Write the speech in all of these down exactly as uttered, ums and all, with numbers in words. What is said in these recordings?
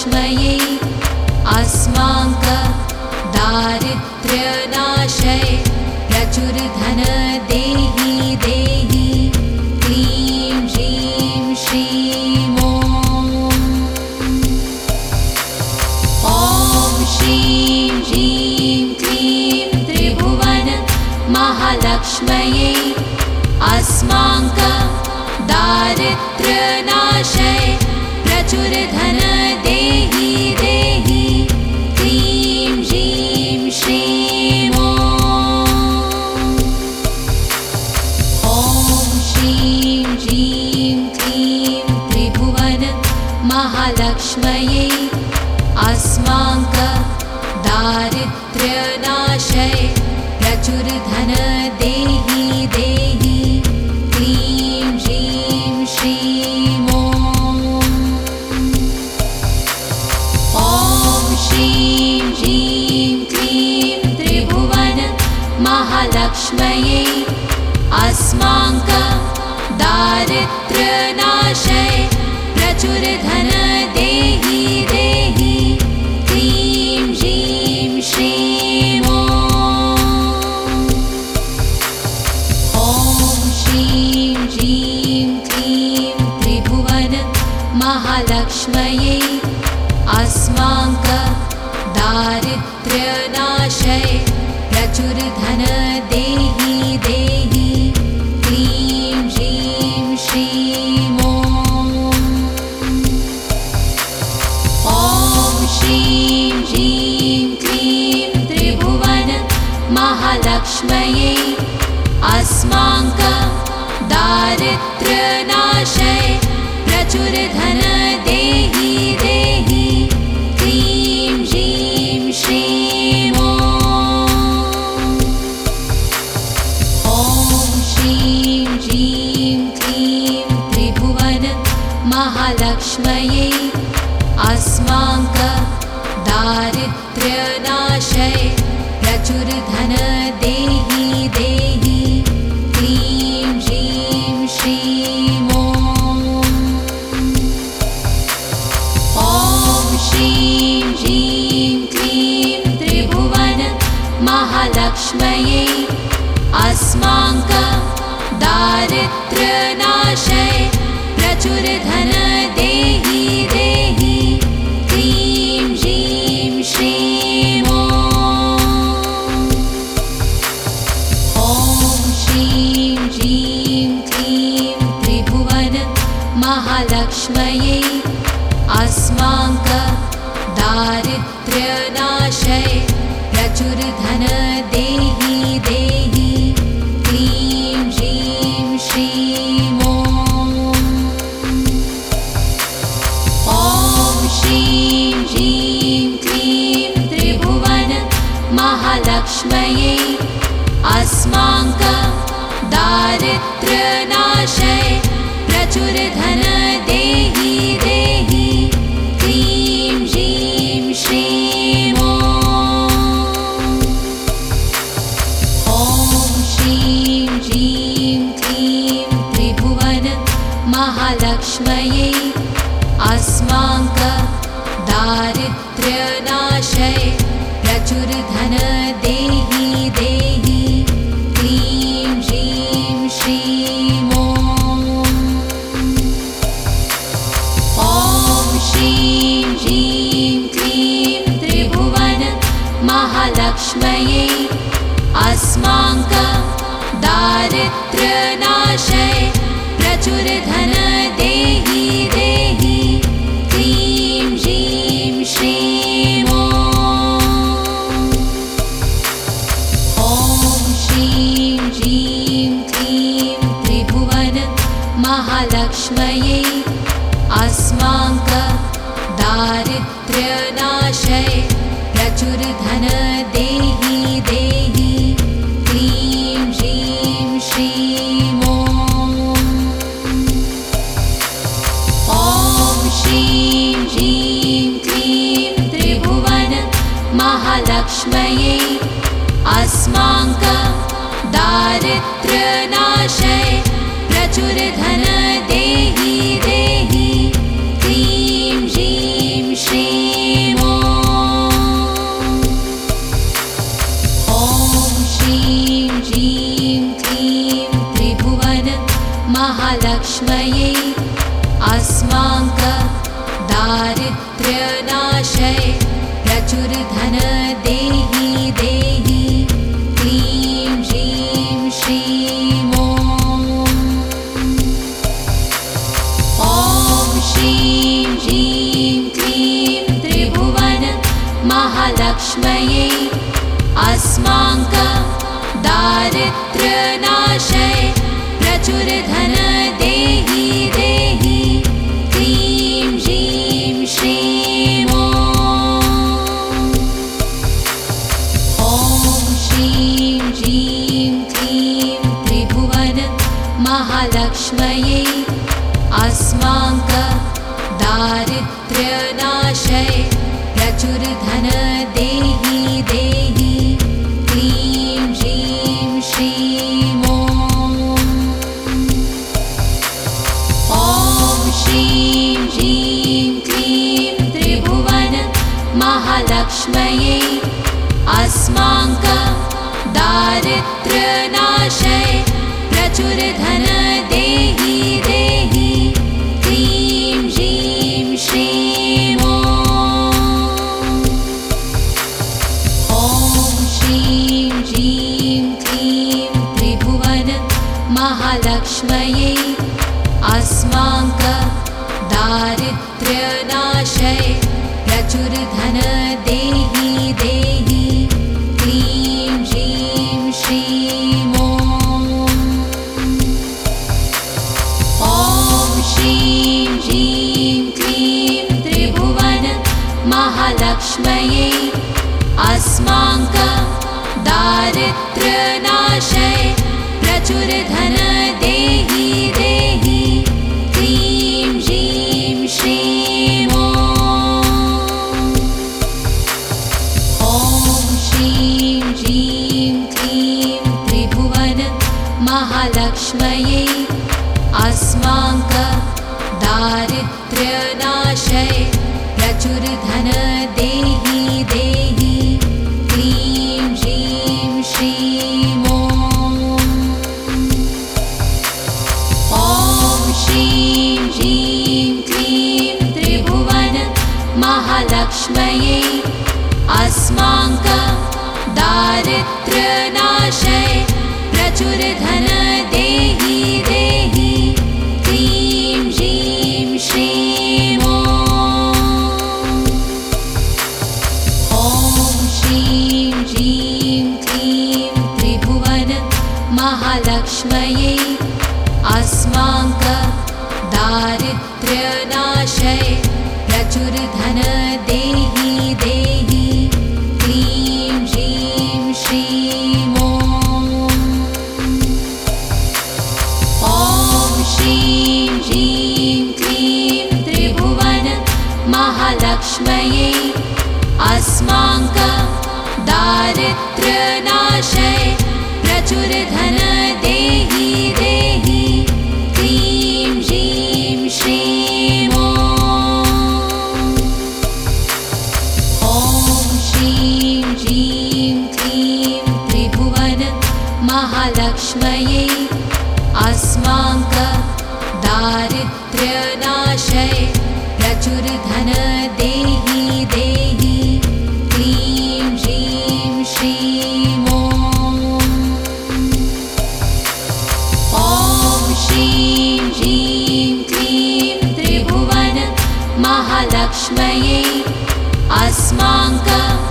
महालक्ष्म्यै अस्माक दारिद्र्यनाशय प्रचुरधन देहि देहि क्लीं ह्रीं श्रीं ॐ ॐ श्रीं ह्रीं क्लीं त्रिभुवन महालक्ष्म्यै अस्माक दारिद्र्यनाशय प्रचुरधन देहि देहि क्लीं ह्रीं श्रीं ॐ ॐ श्रीं ह्रीं क्लीं त्रिभुवन महालक्ष्म्यै अस्माक दारिद्र्यनाशय प्रचुरधन देहि देहि क्लीं ह्रीं श्रीं ॐ ॐ श्रीं ह्रीं क्लीं त्रिभुवन महालक्ष्म्यै अस्माक दारिद्र्यनाशय प्रचुरधन देहि देहि क्लीं ह्रीं श्रीं ॐ ॐ श्रीं ह्रीं क्लीं त्रिभुवन महालक्ष्म्यै अस्माक दारिद्र्यनाशय प्रचुरधन देहि देहि क्लीं ह्रीं श्रीं ॐ ॐ श्रीं ह्रीं क्लीं त्रिभुवन महालक्ष्म्यै अस्माक दारिद्र्यनाशय प्रचुरधन देहि देहि क्लीं ह्रीं श्रीं ॐ ॐ श्रीं ह्रीं क्लीं त्रिभुवन महालक्ष्म्यै अस्माक दारिद्र्यनाशय प्रचुरधन देहि देहि क्लीं ह्रीं श्रीं ॐ ॐ श्रीं ह्रीं क्लीं त्रिभुवन महालक्ष्म्यै अस्माक दारिद्र्यनाशय प्रचुरधन देहि देहि क्लीं ह्रीं श्रीं ॐ ॐ श्रीं ह्रीं क्लीं त्रिभुवन महालक्ष्म्यै अस्माक दारिद्र्यनाशय प्रचुरधन देहि देहि क्लीं ह्रीं श्रीं ॐ ॐ श्रीं ह्रीं क्लीं त्रिभुवन महालक्ष्म्यै अस्माक दारिद्र्यनाशय प्रचुरधन देहि देहि क्लीं ह्रीं श्रीं ॐ ॐ श्रीं ह्रीं क्लीं त्रिभुवन महालक्ष्म्यै अस्माक दारिद्र्यनाशय प्रचुरधन देहि देहि क्लीं ह्रीं श्रीं ॐ ॐ श्रीं ह्रीं क्लीं त्रिभुवन महालक्ष्म्यै अस्माक दारिद्र्यनाशय प्रचुरधन देहि देहि क्लीं ह्रीं श्रीं ॐ ॐ श्रीं ह्रीं क्लीं त्रिभुवन महालक्ष्म्यै अस्माक दारिद्र्यनाशय प्रचुरधन देहि देहि क्लीं ह्रीं श्रीं ॐ ॐ श्रीं ह्रीं क्लीं त्रिभुवन महालक्ष्म्यै अस्माक दारिद्र्यनाशय प्रचुरधन देहि देहि क्लीं ह्रीं श्रीं महालक्ष्म्यै अस्माक दारिद्र्यनाशय प्रचुरधन देहि देहि क्लीं ह्रीं श्रीं ॐ ॐ श्रीं ह्रीं क्लीं त्रिभुवन महालक्ष्म्यै अस्माक दारिद्र्यनाशय प्रचुरधन देहि देहि क्लीं ह्रीं श्रीं ॐ ॐ श्रीं ह्रीं क्लीं त्रिभुवन महालक्ष्म्यै अस्माक दारिद्र्यनाशय प्रचुरधन देहि देहि क्लीं ह्रीं श्रीं ॐ ॐ श्रीं ह्रीं क्लीं त्रिभुवन महालक्ष्म्यै अस्माक दारिद्र्यनाशय प्रचुरधन देहि देहि क्लीं ह्रीं श्रीं ॐ ॐ श्रीं ह्रीं क्लीं त्रिभुवन महालक्ष्म्यै अस्माक दारिद्र्यनाशय प्रचुरधन देहि देहि क्लीं ह्रीं श्रीं ॐ ॐ श्रीं ह्रीं क्लीं त्रिभुवन महालक्ष्म्यै अस्माक दारिद्र्यनाशय प्रचुरधन देहि देहि क्लीं ह्रीं श्रीं ॐ ॐ श्रीं ह्रीं क्लीं त्रिभुवन महालक्ष्म्यै अस्माक दारिद्र्यनाशय प्रचुरधन देहि देहि क्लीं ह्रीं श्रीं ॐ ॐ श्रीं ह्रीं क्लीं त्रिभुवन महालक्ष्म्यै अस्माक दारिद्र्यनाशय प्रचुरधन देहि देहि क्लीं ह्रीं श्रीं ॐ ॐ श्रीं ह्रीं क्लीं त्रिभुवन महालक्ष्म्यै अस्माक दारिद्र्यनाशय प्रचुरधन देहि देहि क्लीं ह्रीं श्रीं ॐ ॐ श्रीं ह्रीं क्लीं त्रिभुवन महालक्ष्म्यै अस्माक दारिद्र्यनाशय प्रचुरधन देहि देहि क्लीं ह्रीं श्रीं ॐ ॐ श्रीं ह्रीं क्लीं त्रिभुवन महालक्ष्म्यै अस्माक दारिद्र्यनाशय प्रचुरधन देहि देहि क्लीं ह्रीं श्रीं ॐ ॐ श्रीं ह्रीं क्लीं त्रिभुवन महालक्ष्म्यै अस्माक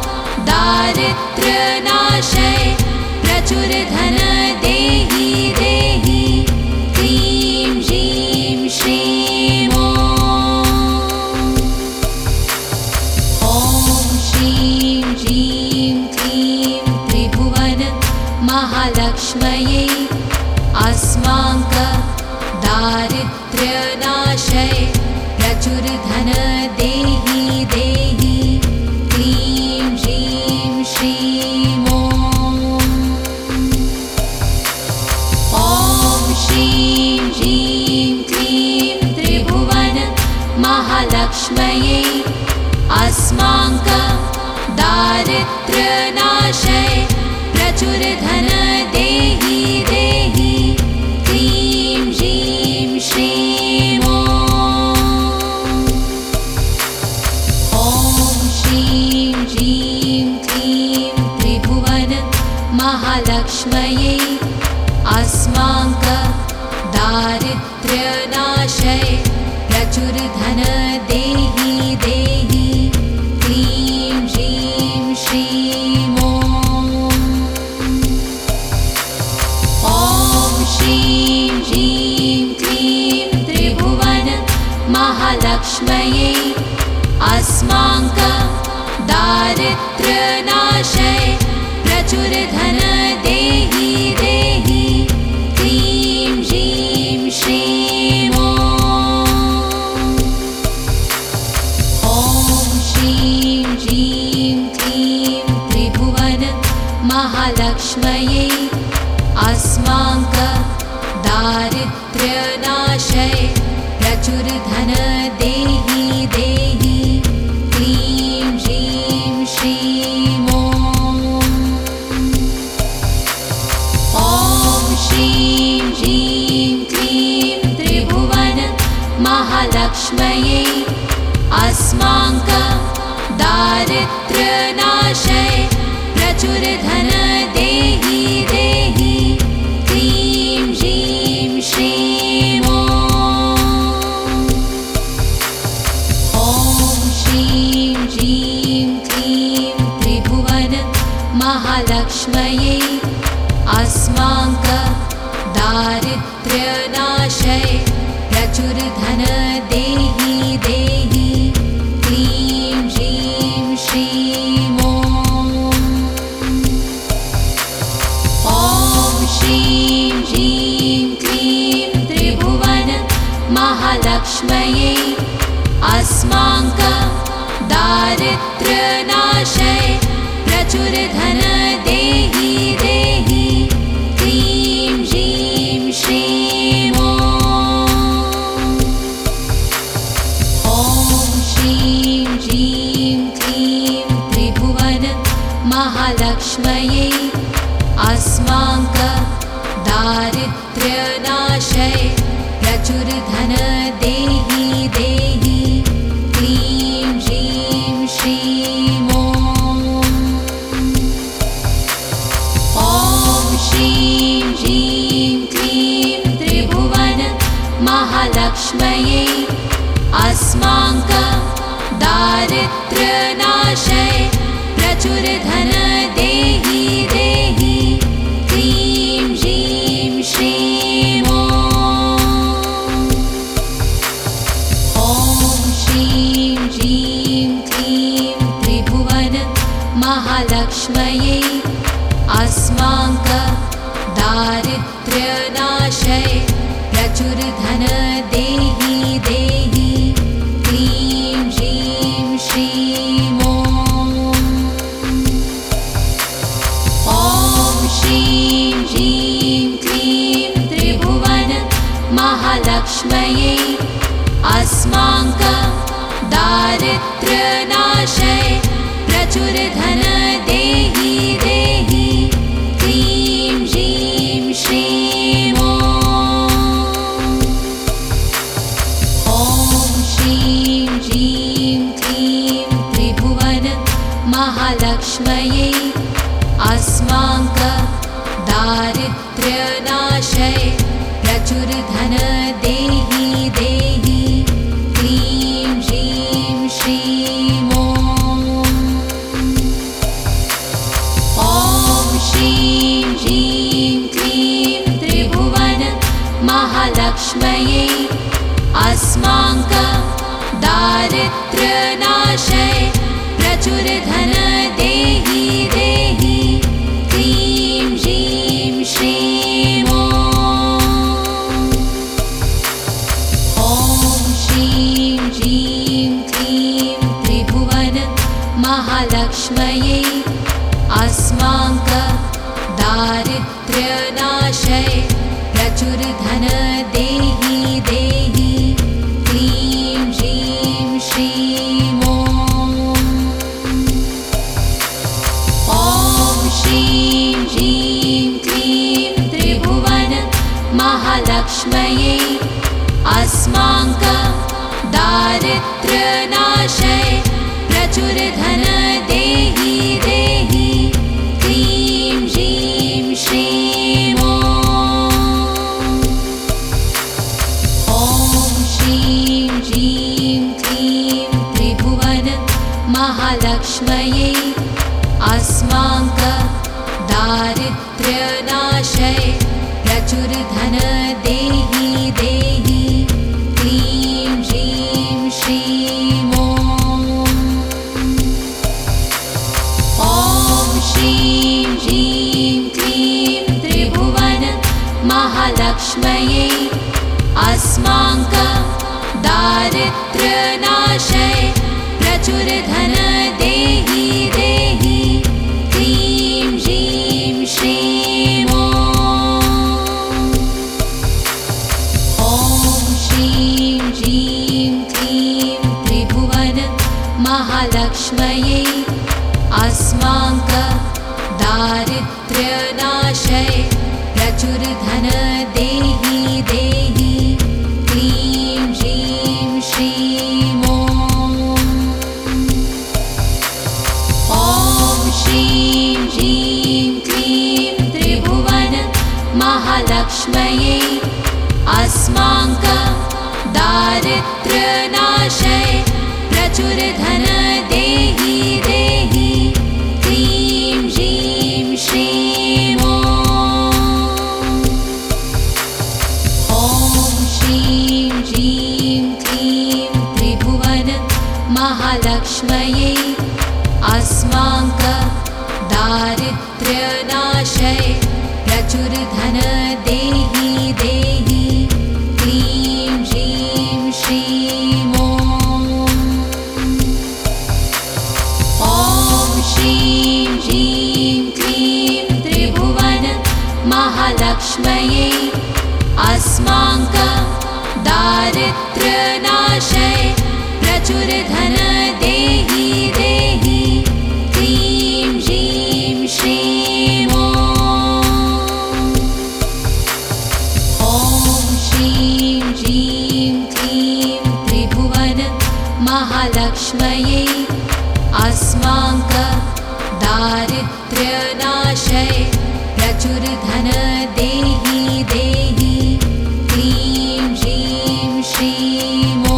दारिद्र्यनाशय प्रचुरधन देहि देहि क्लीं ह्रीं श्रीं ॐ ॐ श्रीं ह्रीं क्लीं त्रिभुवन महालक्ष्म्यै अस्माक दारिद्र्यनाशय प्रचुरधन देहि देहि क्लीं ह्रीं श्रीं ॐ ॐ श्रीं ह्रीं क्लीं त्रिभुवन महालक्ष्म्यै अस्माक दारिद्र्यनाशय प्रचुरधन देहि देहि क्लीं ह्रीं महालक्ष्म्यै अस्माक दारिद्र्यनाशय प्रचुरधन देहि देहि क्लीं ह्रीं श्रीं ॐ ॐ श्रीं ह्रीं क्लीं त्रिभुवन महालक्ष्म्यै अस्माक दारिद्र्यनाशय प्रचुरधन देहि देहि क्लीं ह्रीं श्रीं ॐ ॐ श्रीं ह्रीं क्लीं त्रिभुवन महालक्ष्म्यै अस्माक दारिद्र्यनाशय प्रचुरधन देहि देहि क्लीं ह्रीं श्रीं ॐ ॐ श्रीं ह्रीं क्लीं त्रिभुवन महालक्ष्म्यै अस्माक दारिद्र्यनाशय प्रचुरधन देहि देहि क्लीं ह्रीं श्रीं ॐ ॐ श्रीं ह्रीं क्लीं त्रिभुवन महालक्ष्म्यै अस्माक दारिद्र्यनाशय प्रचुरधन देहि देहि क्लीं ह्रीं श्रीं ॐ ॐ श्रीं ह्रीं क्लीं त्रिभुवन महालक्ष्म्यै अस्माक दारिद्र्यनाशय प्रचुरधन देहि देहि क्लीं ह्रीं श्रीं ॐ ॐ श्रीं ह्रीं क्लीं त्रिभुवन महालक्ष्म्यै अस्माक दारिद्र्यनाशय प्रचुरधन देहि देहि क्लीं ह्रीं श्रीं ॐ ॐ श्रीं ह्रीं क्लीं त्रिभुवन महालक्ष्म्यै अस्माक दारिद्र्यनाशय प्रचुरधन देहि देहि क्लीं ह्रीं श्रीं ॐ ॐ श्रीं ह्रीं क्लीं त्रिभुवन महालक्ष्म्यै अस्माक दारिद्र्यनाशय प्रचुरधन देहि देहि क्लीं ह्रीं श्रीं ॐ ॐ श्रीं ह्रीं क्लीं त्रिभुवन महालक्ष्म्यै अस्माक दारिद्र्यनाशय प्रचुरधन देहि देहि क्लीं ह्रीं श्रीं ॐ ॐ श्रीं ह्रीं क्लीं त्रिभुवन महालक्ष्म्यै अस्माक दारिद्र्यनाशय प्रचुरधन देहि देहि क्लीं ह्रीं श्रीं ॐ ॐ श्रीं ह्रीं क्लीं त्रिभुवन महालक्ष्म्यै अस्माक दारिद्र्यनाशय प्रचुरधन देहि देहि क्लीं ह्रीं श्रीं ॐ ॐ श्रीं ह्रीं क्लीं त्रिभुवन महालक्ष्म्यै अस्माक दारिद्र्यनाशय प्रचुरधन देहि देहि क्लीं ह्रीं श्रीं ॐ ॐ श्रीं ह्रीं क्लीं त्रिभुवन महालक्ष्म्यै अस्माक दारिद्र्यनाशय प्रचुरधन देहि देहि क्लीं ह्रीं महालक्ष्म्यै अस्माक दारिद्र्यनाशय प्रचुरधन देहि देहि क्लीं ह्रीं श्रीं ॐ ॐ श्रीं ह्रीं क्लीं त्रिभुवन महालक्ष्म्यै अस्माक दारिद्र्यनाशय प्रचुरधन देहि देहि क्लीं ह्रीं श्रीं ॐ ॐ श्रीं ह्रीं क्लीं त्रिभुवन महालक्ष्म्यै अस्माक दारिद्र्यनाशय प्रचुरधन देहि देहि क्लीं ह्रीं श्रीं ॐ ॐ श्रीं ह्रीं क्लीं त्रिभुवन महालक्ष्म्यै अस्माक दारिद्र्यनाशय प्रचुरधन देहि देहि क्लीं ह्रीं श्रीं ॐ ॐ श्रीं ह्रीं क्लीं त्रिभुवन महालक्ष्म्यै अस्माक दारिद्र्यनाशय प्रचुरधन देहि देहि क्लीं ह्रीं श्रीं ॐ ॐ श्रीं ह्रीं क्लीं त्रिभुवन महालक्ष्म्यै अस्माक दारिद्र्यनाशय प्रचुरधन देहि देहि क्लीं ह्रीं श्रीं ॐ ॐ श्रीं ह्रीं क्लीं त्रिभुवन महालक्ष्म्यै अस्माक दारिद्र्यनाशय प्रचुरधन देहि देहि क्लीं ह्रीं श्रीं ॐ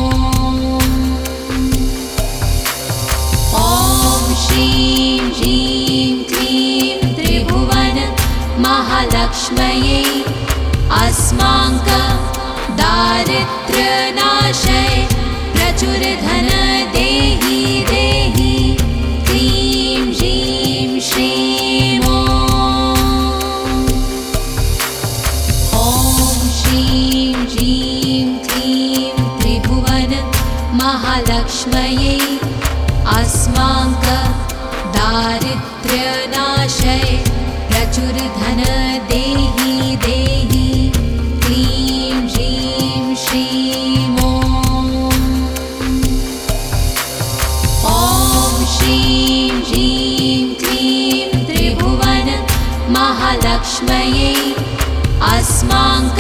ॐ श्रीं ह्रीं क्लीं त्रिभुवन महालक्ष्म्यै अस्माक दारिद्र्यनाशय प्रचुरधन देहि देहि क्लीं ह्रीं श्रीं ॐ ॐ श्रीं ह्रीं क्लीं त्रिभुवन महालक्ष्म्यै अस्माक दारिद्र्यनाशय प्रचुरधन देहि देहि क्लीं ह्रीं श्रीं ॐ ॐ श्रीं ह्रीं क्लीं त्रिभुवन महालक्ष्म्यै अस्माक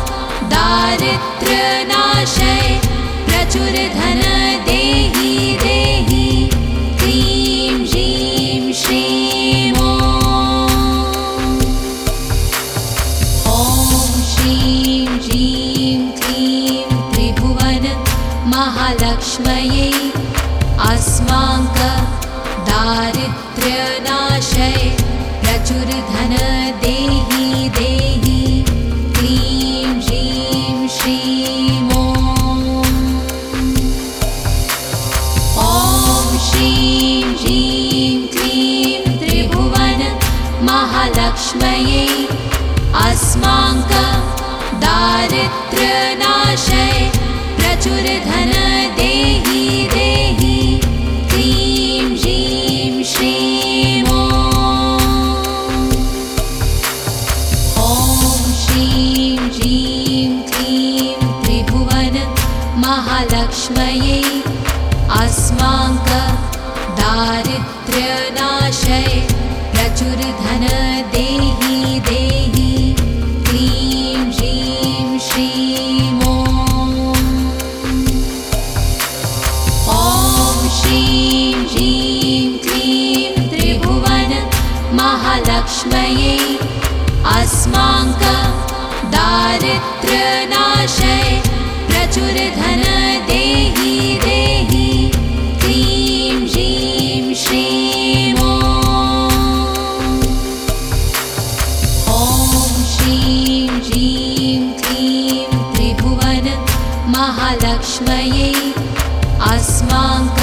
दारिद्र्यनाशय प्रचुरधन देहि देहि क्लीं ह्रीं श्रीं ॐ ॐ श्रीं ह्रीं क्लीं त्रिभुवन महालक्ष्म्यै अस्माक दारिद्र्यनाशय प्रचुरधन देहि देहि क्लीं ह्रीं श्रीं ॐ ॐ श्रीं ह्रीं क्लीं त्रिभुवन महालक्ष्म्यै अस्माक दारिद्र्यनाशय प्रचुरधन देहि देहि क्लीं ह्रीं श्रीं ॐ ॐ श्रीं ह्रीं क्लीं त्रिभुवन महालक्ष्म्यै अस्माक दारिद्र्यनाशय प्रचुरधन देहि देहि क्लीं ह्रीं श्रीं ॐ ॐ श्रीं ह्रीं क्लीं त्रिभुवन महालक्ष्म्यै अस्माक दारिद्र्यनाशय प्रचुरधन देहि देहि क्लीं ह्रीं श्रीं महालक्ष्म्यै अस्माक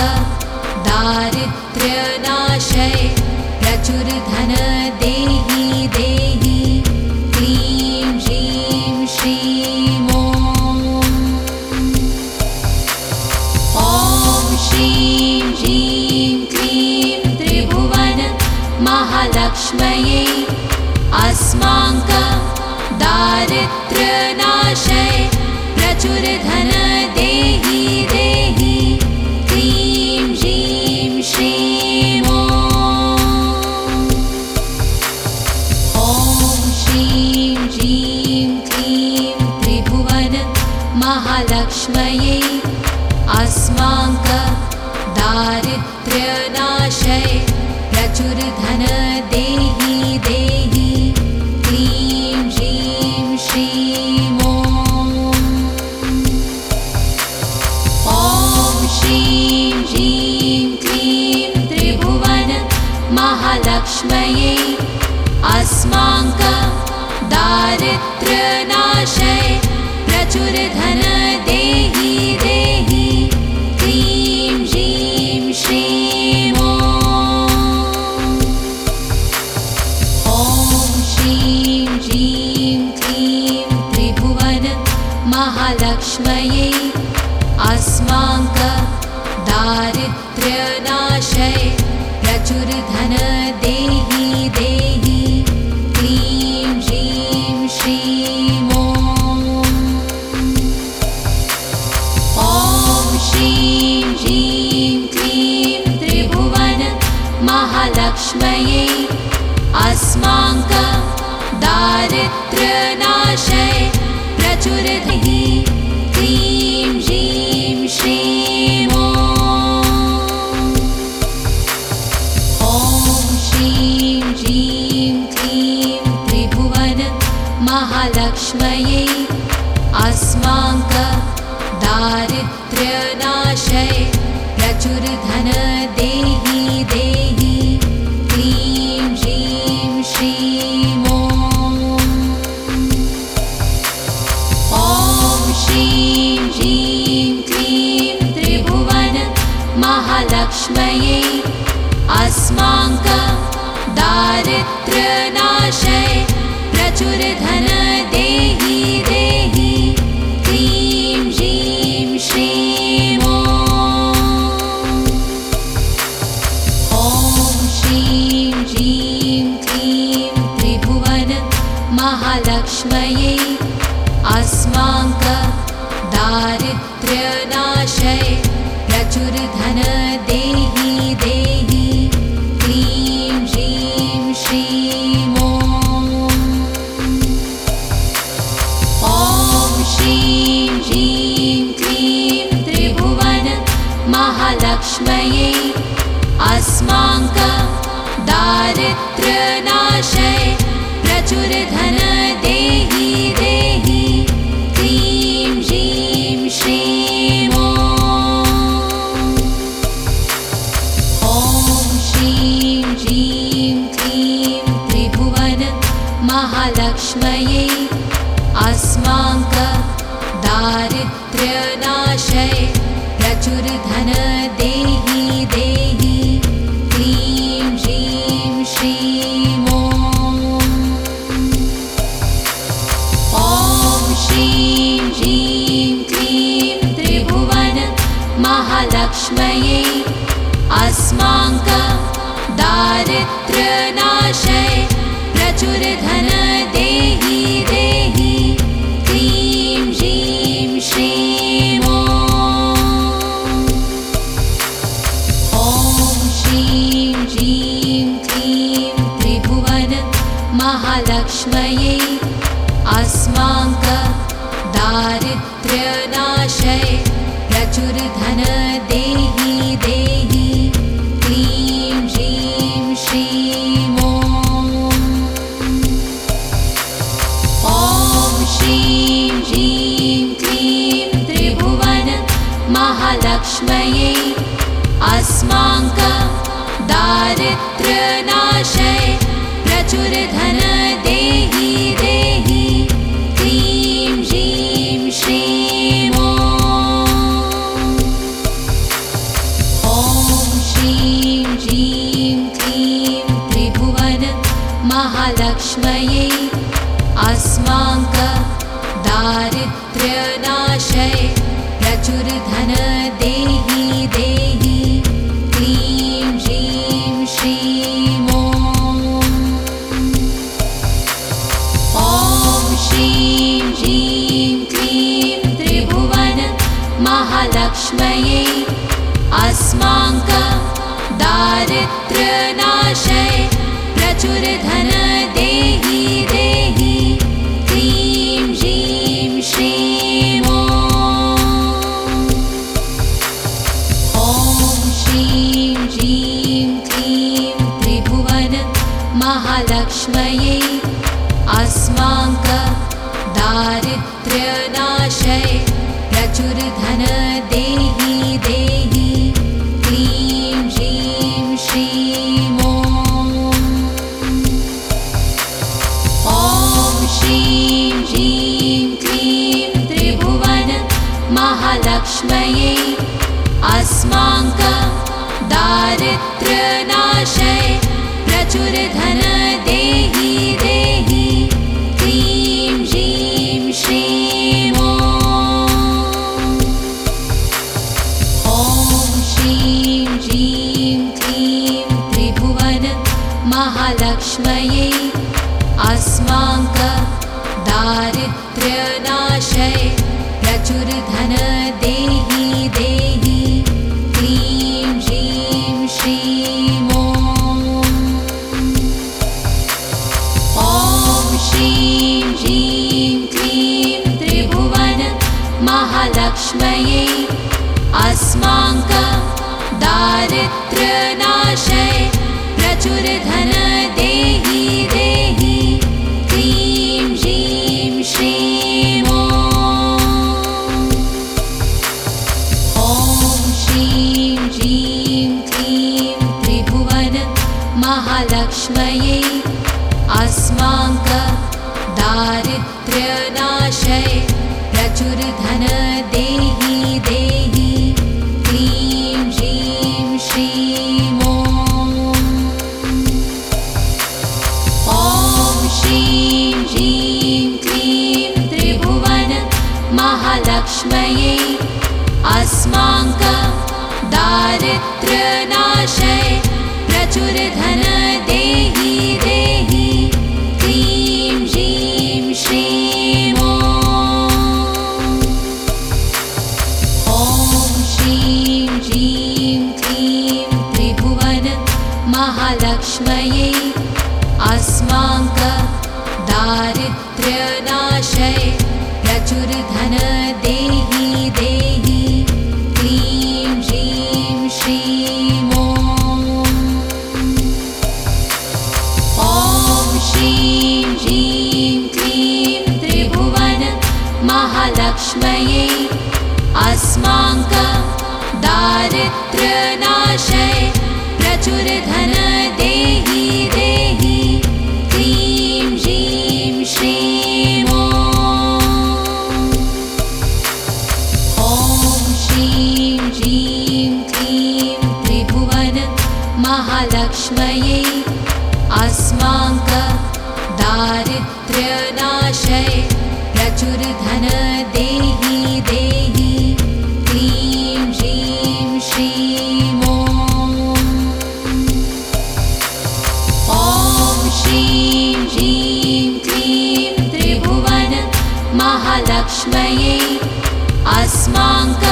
दारिद्र्यनाशय प्रचुरधन देहि देहि क्लीं ह्रीं श्रीं ॐ ॐ श्रीं ह्रीं क्लीं त्रिभुवन महालक्ष्म्यै अस्माक दारिद्र्यनाशय प्रचुरधन देहि देहि क्लीं ह्रीं श्रीं ॐ ॐ श्रीं ह्रीं क्लीं त्रिभुवन महालक्ष्म्यै अस्माक दारिद्र्यनाशय प्रचुरधन देहि देहि क्लीं ह्रीं श्रीं ॐ ॐ श्रीं ह्रीं क्लीं त्रिभुवन महालक्ष्म्यै अस्माक दारिद्र्यनाशय प्रचुरधन देहि देहि क्लीं ह्रीं श्रीं ॐ ॐ श्रीं ह्रीं क्लीं त्रिभुवन महालक्ष्म्यै अस्माक दारिद्र्यनाशय प्रचुरधन देहि देहि क्लीं ह्रीं श्रीं ॐ ॐ श्रीं ह्रीं क्लीं त्रिभुवन महालक्ष्म्यै अस्माक दारिद्र्यनाशय प्रचुरधि क्लीं ह्रीं श्रीं ॐ ॐ श्रीं ह्रीं क्लीं त्रिभुवन महालक्ष्म्यै अस्माक दारिद्र्यनाशय प्रचुरधन देहि देहि क्लीं ह्रीं श्रीं ॐ ॐ श्रीं ह्रीं क्लीं त्रिभुवन महालक्ष्म्यै अस्माक दारिद्र्यनाशय प्रचुरधन देहि देहि क्लीं ह्रीं श्रीं ॐ ॐ श्रीं ह्रीं क्लीं त्रिभुवन महालक्ष्म्यै अस्माक दारिद्र्यनाशय प्रचुरधन देहि देहि क्लीं ह्रीं श्रीं ॐ ॐ श्रीं ह्रीं क्लीं त्रिभुवन महालक्ष्म्यै अस्माक दारिद्र्यनाशय प्रचुरधन देहि देहि क्लीं ह्रीं श्रीं ॐ ॐ श्रीं ह्रीं क्लीं त्रिभुवन महालक्ष्म्यै अस्माक दारिद्र्यनाशय प्रचुरधन देहि देहि क्लीं ह्रीं श्रीं ॐ ॐ श्रीं ह्रीं क्लीं त्रिभुवन महालक्ष्म्यै अस्माक दारिद्र्यनाशय प्रचुरधन देहि देहि क्लीं ह्रीं श्रीं ॐ ॐ श्रीं ह्रीं क्लीं त्रिभुवन महालक्ष्म्यै अस्माक दारिद्र्यनाशय प्रचुरधन देहि देहि क्लीं ह्रीं श्रीं ॐ ॐ श्रीं ह्रीं क्लीं त्रिभुवन महालक्ष्म्यै अस्माक दारिद्र्यनाशय प्रचुरधन देहि देहि क्लीं ह्रीं श्रीं ॐ दारिद्र्यनाशय प्रचुर धन देहि देहि क्लीं ह्रीं श्रीं ॐ ॐ श्रीं ह्रीं क्लीं त्रिभुवन महालक्ष्म्यै अस्माक दारिद्र्यनाशय प्रचुर धन देहि देहि क्लीं ह्रीं श्रीं ॐ ॐ श्रीं ह्रीं क्लीं त्रिभुवन महालक्ष्म्यै अस्माक दारिद्र्यनाशय प्रचुर धन देहि देहि क्लीं ह्रीं श्रीं ॐ ॐ श्रीं ह्रीं क्लीं त्रिभुवन महालक्ष्म्यै अस्माक दारिद्र्यनाशय प्रचुर धन देहि देहि क्लीं ह्रीं श्रीं ॐ ॐ श्रीं ह्रीं क्लीं त्रिभुवन महालक्ष्म्यै अस्माक दारिद्र्यनाशय प्रचुर धन देहि देहि क्लीं ह्रीं श्रीं ॐ ॐ श्रीं ह्रीं क्लीं त्रिभुवन महालक्ष्म्यै अस्माक दारिद्र्यनाशय प्रचुर धन देहि देहि क्लीं ह्रीं श्रीं ॐ ॐ श्रीं ह्रीं क्लीं त्रिभुवन महालक्ष्म्यै अस्माक दारिद्र्यनाशय प्रचुर धन देहि देहि क्लीं ह्रीं श्रीं ॐ ॐ श्रीं ह्रीं क्लीं त्रिभुवन महालक्ष्म्यै अस्माक दारिद्र्यनाशय प्रचुर धन देहि देहि क्लीं ह्रीं श्रीं ॐ ॐ श्रीं ह्रीं क्लीं त्रिभुवन महालक्ष्म्यै अस्माक दारिद्र्यनाशय प्रचुर धन देहि देहि क्लीं ह्रीं श्रीं ॐ ॐ श्रीं ह्रीं क्लीं त्रिभुवन महालक्ष्म्यै अस्माक दारिद्र्यनाशय प्रचुर धन देहि देहि क्लीं ह्रीं श्रीं ॐ ॐ श्रीं ह्रीं क्लीं त्रिभुवन महालक्ष्म्यै अस्माक दारिद्र्यनाशय प्रचुर धन देहि देहि क्लीं ह्रीं श्रीं ॐ ॐ श्रीं ह्रीं क्लीं त्रिभुवन महालक्ष्म्यै अस्माक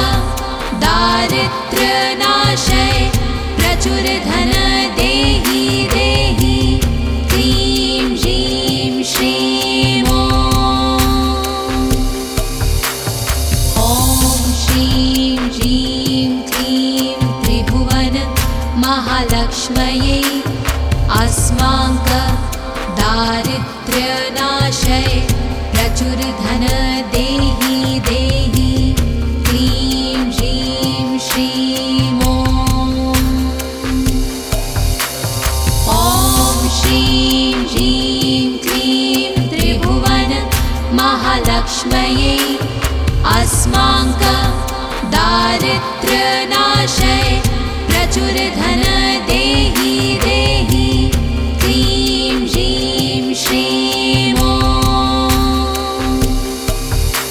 दारिद्र्यनाशय प्रचुर धन देहि देहि क्लीं ह्रीं श्रीं ॐ ॐ श्रीं ह्रीं क्लीं त्रिभुवन महालक्ष्म्यै अस्माक दारिद्र्यनाशय प्रचुर धन देहि देहि क्लीं ह्रीं श्रीं ॐ ॐ श्रीं ह्रीं क्लीं त्रिभुवन महालक्ष्म्यै अस्माक दारिद्र्यनाशय प्रचुर धन देहि देहि क्लीं ह्रीं श्रीं ॐ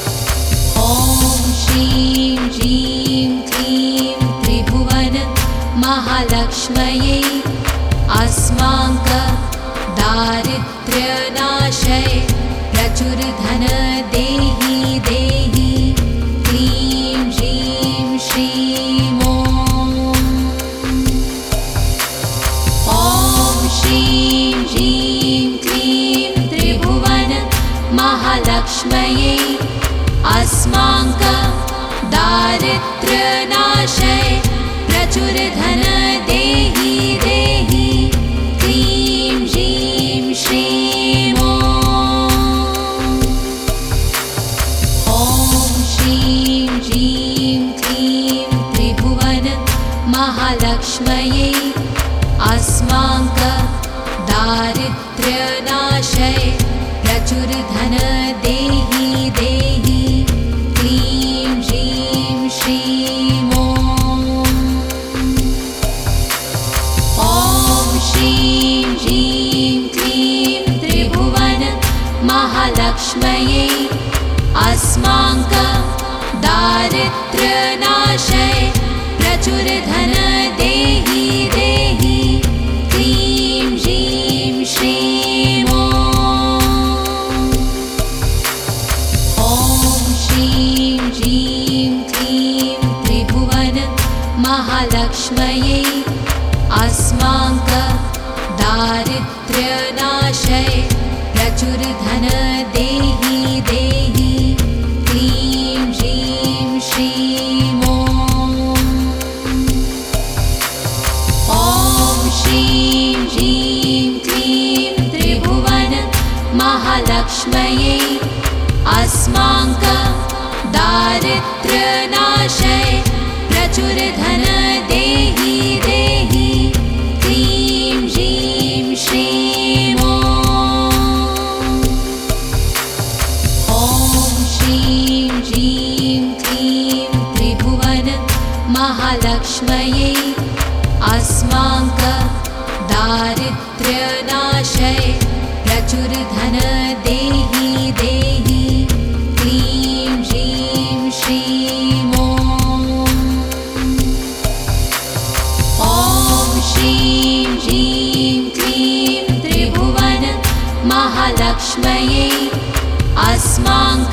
प्रचुरधन देहि देहि क्लीं ह्रीं श्रीं ॐ ॐ श्रीं ह्रीं क्लीं त्रिभुवन महालक्ष्म्यै अस्माक दारिद्र्यनाशय प्रचुरधन देहि देहि क्लीं ह्रीं श्रीं ॐ ॐ श्रीं ह्रीं क्लीं त्रिभुवन महालक्ष्म्यै अस्माक दारिद्र्यनाशय प्रचुरधन देहि देहि क्लीं ह्रीं श्रीं ॐ ॐ श्रीं ह्रीं क्लीं त्रिभुवन महालक्ष्म्यै अस्माक दारिद्र्यनाशय प्रचुरधन देहि देहि क्लीं ह्रीं श्रीं ॐ ॐ श्रीं ह्रीं क्लीं त्रिभुवन महालक्ष्म्यै अस्माक दारिद्र्यनाशय प्रचुरधन देहि देहि क्लीं ह्रीं श्रीं ॐ ॐ श्रीं ह्रीं क्लीं त्रिभुवन महालक्ष्म्यै अस्माक दारिद्र्यनाशय प्रचुरधन देहि देहि क्लीं ह्रीं श्रीं ॐ ॐ श्रीं ह्रीं क्लीं त्रिभुवन महालक्ष्म्यै अस्माक दारिद्र्यनाशय प्रचुरधन देहि देहि क्लीं ह्रीं श्रीं ॐ ॐ श्रीं ह्रीं क्लीं त्रिभुवन महालक्ष्म्यै अस्माक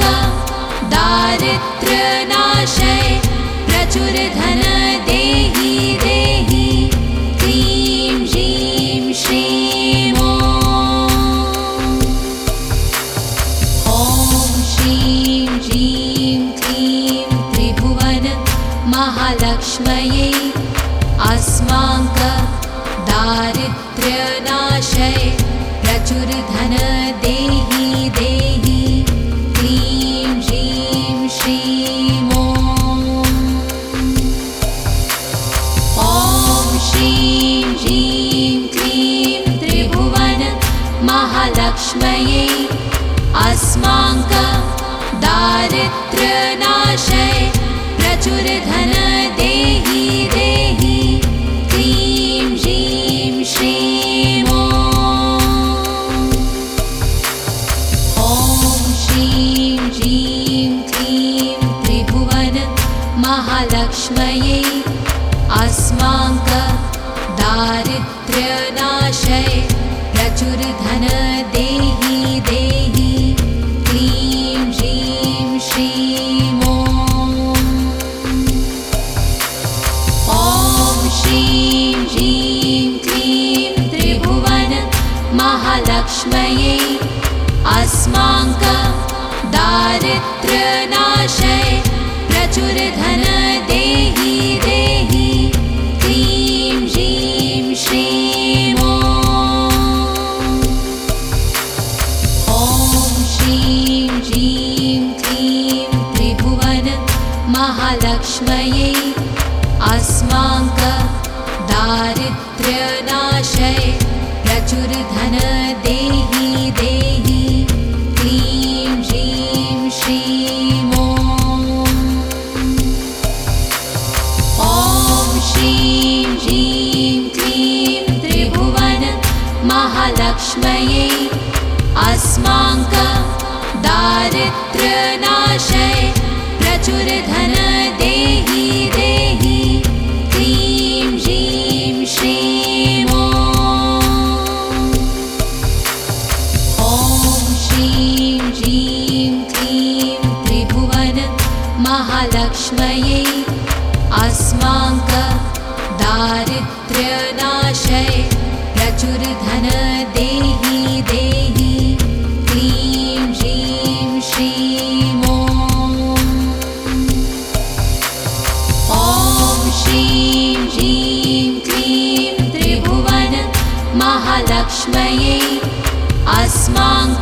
दारिद्र्यनाशय प्रचुरधन देहि देहि क्लीं ह्रीं श्रीं ॐ ॐ श्रीं ह्रीं क्लीं त्रिभुवन महालक्ष्म्यै अस्माक दारिद्र्यनाशय प्रचुरधन देहि देहि क्लीं ह्रीं श्रीं ॐ ॐ श्रीं ह्रीं क्लीं त्रिभुवन महालक्ष्म्यै अस्माक दारिद्र्यनाशय प्रचुरधन देहि देहि क्लीं ह्रीं श्रीं ॐ ॐ श्रीं ह्रीं क्लीं त्रिभुवन महालक्ष्म्यै अस्माक दारिद्र्यनाशय प्रचुरधन देहि देहि क्लीं ह्रीं श्रीं ॐ ॐ श्रीं ह्रीं क्लीं त्रिभुवन महालक्ष्म्यै अस्माक दारिद्र्यनाशय प्रचुरधन देहि देहि क्लीं ह्रीं श्रीं ॐ ॐ श्रीं ह्रीं क्लीं त्रिभुवन महालक्ष्म्यै अस्माक दारिद्र्यनाशय प्रचुरधन देहि देहि क्लीं ह्रीं श्रीं ॐ ॐ श्रीं ह्रीं क्लीं त्रिभुवन महालक्ष्म्यै अस्माक दारिद्र्यनाशय प्रचुरधन देहि देहि क्लीं ह्रीं श्रीं ॐ ॐ श्रीं ह्रीं महालक्ष्म्यै अस्माक दारिद्र्यनाशय प्रचुरधन देहि देहि क्लीं ह्रीं श्रीं ॐ ॐ श्रीं ह्रीं क्लीं त्रिभुवन महालक्ष्म्यै अस्माक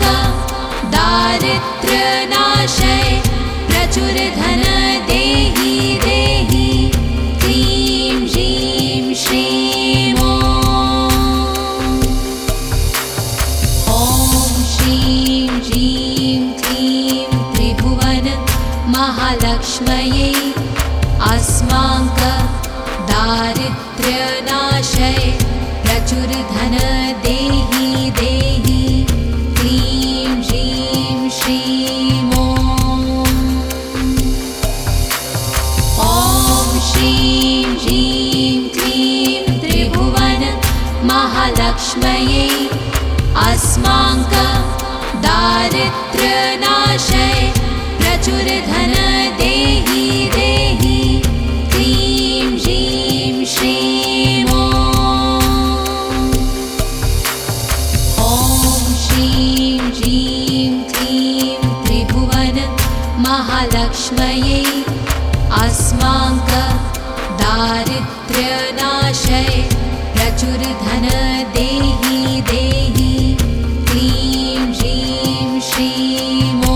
दारिद्र्यनाशय प्रचुरधन देहि देहि क्लीं ह्रीं श्रीं ॐ ॐ श्रीं ह्रीं क्लीं त्रिभुवन महालक्ष्म्यै अस्माक दारिद्र्यनाशय प्रचुरधन देहि देहि क्लीं ह्रीं श्रीं ॐ ॐ श्रीं ह्रीं क्लीं त्रिभुवन महालक्ष्म्यै अस्माक दारिद्र्यनाशय प्रचुरधन देहि देहि क्लीं ह्रीं श्रीं ॐ ॐ श्रीं ह्रीं क्लीं त्रिभुवन महालक्ष्म्यै अस्माक दारिद्र्यनाशय प्रचुरधन देहि देहि क्लीं ह्रीं श्रीं ॐ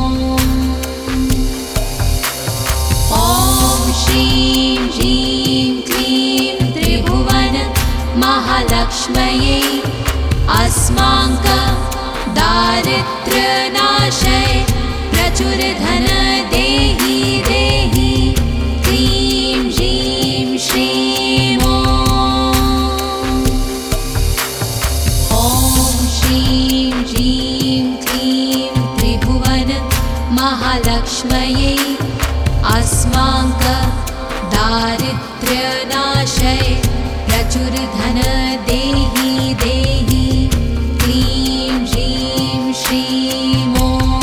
ॐ श्रीं ह्रीं क्लीं त्रिभुवन महालक्ष्म्यै अस्माक दारिद्र्यनाशय प्रचुरधन देहि देहि क्लीं ह्रीं श्रीं ॐ ॐ श्रीं ह्रीं क्लीं त्रिभुवन महालक्ष्म्यै अस्माक दारिद्र्यनाशय प्रचुरधन देहि देहि क्लीं ह्रीं श्रीं ॐ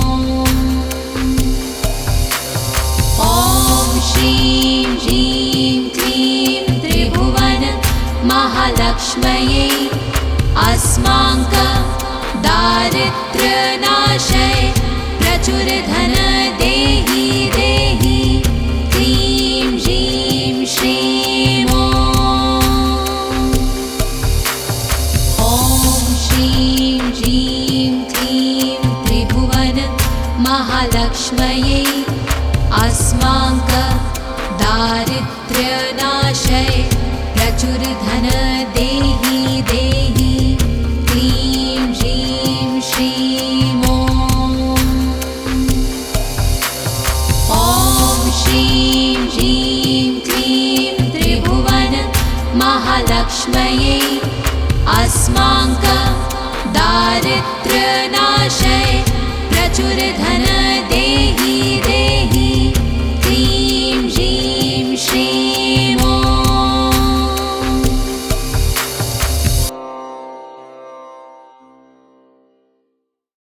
ॐ श्रीं ह्रीं क्लीं त्रिभुवन महालक्ष्म्यै अस्माक दारिद्र्यनाशय प्रचुरधन देहि देहि क्लीं ह्रीं श्रीं ॐ ॐ श्रीं ह्रीं क्लीं त्रिभुवन महालक्ष्म्यै अस्माक दारिद्र्यनाशय प्रचुरधन देहि देहि क्लीं ह्रीं श्रीं ॐ ॐ श्रीं ह्रीं क्लीं त्रिभुवन महालक्ष्म्यै अस्माक दारिद्र्यनाशय प्रचुरधन